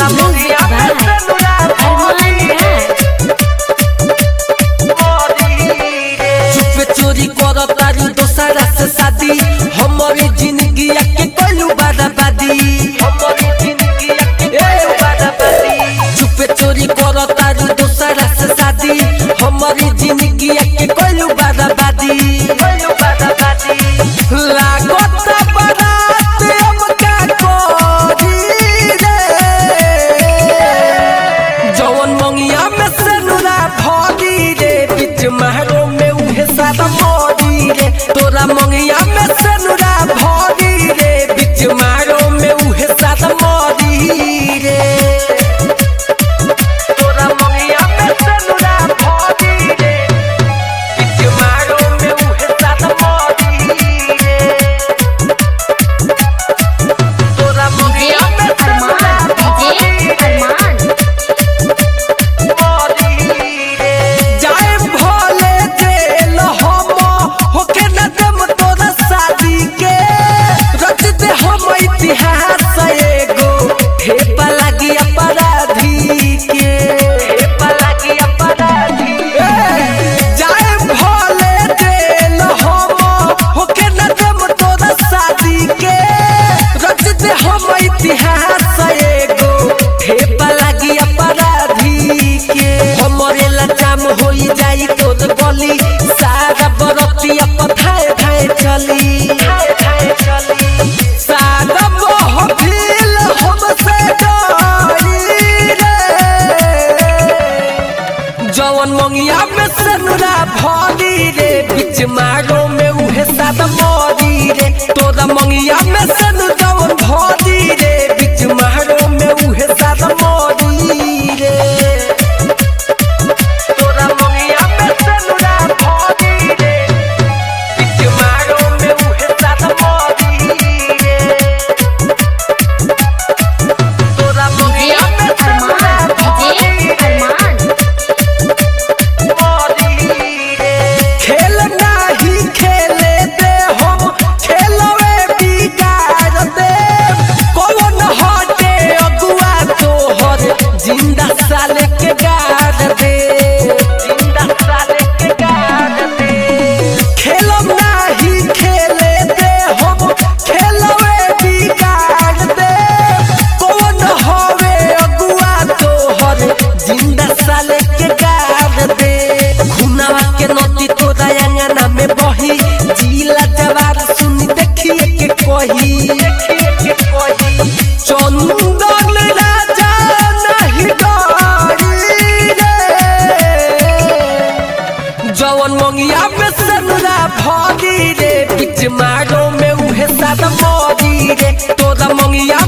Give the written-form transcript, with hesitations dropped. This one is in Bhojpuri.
चोरी कर तारी दोसरा से शादी हमारी जिंदगी के कोलू बर्बादी चुपे चोरी कर तारी दोसरा से शादी हमारी जिंदगी के कोलू बर्बादी लागत बारात अब का कोरी रे जवन मंगिया में सनुरा भरी रे बीच महरो में उहे सादा मोरी रे तोरा मंगिया में सनुरा भरी रे बीच महरो में उहे सादा मोरी रे तोरा मंगिया में सनुरा भरी रे बीच महरो में उहे सादा मोरी रे तोरा मंगिया में सनुरा भरी रे जाए भोले जेल हम होके न दम तोरा शादी के रच दे हम इतिहास एगो हेपा लगी अपराधी के हेपा लगी अपराधी जाए भोले जेल हम होके न दम तोरा शादी के रच दे हम इतिहास एगो हेपा लगी अपराधी के हमरे लचाम होई जाई तोर गली सारा बरतिया पथाए थाए चली सारा महफिल हमसे डरी रे जवन मंगिया में सनुरा भरी रे बीच मारो में उहे सादा मोरी रे तोरा मंगिया में सनु जवन भरी रे बीच मारो में उहे सादा मोरी रे तोरा मंगिया में सनुरा भरी रे बीच मारो में उहे सादा मोरी रे तोरा मंगिया में सनुरा भरी रे खेल नाही खेले दे हम खेलवे बिगाड़ दे कौन हटे अगुआ तोहर जिंदा साले के गाड़ दे जिंदा साले के गाड़ दे खेल नाही खेले दे हम खेलवे बिगाड़ दे कौन हवे अगुआ तोहर जिंदा साले के गाड़ दे खुनावा के नदी तोरा अंगना में बही जिला जवार सुनी देखिए के कही चंदन राजा नहीं डरी रे जवन मंगिया में सनुरा भरी रे बीच मारो में उहे सादा मोरी रे तोरा मंगिया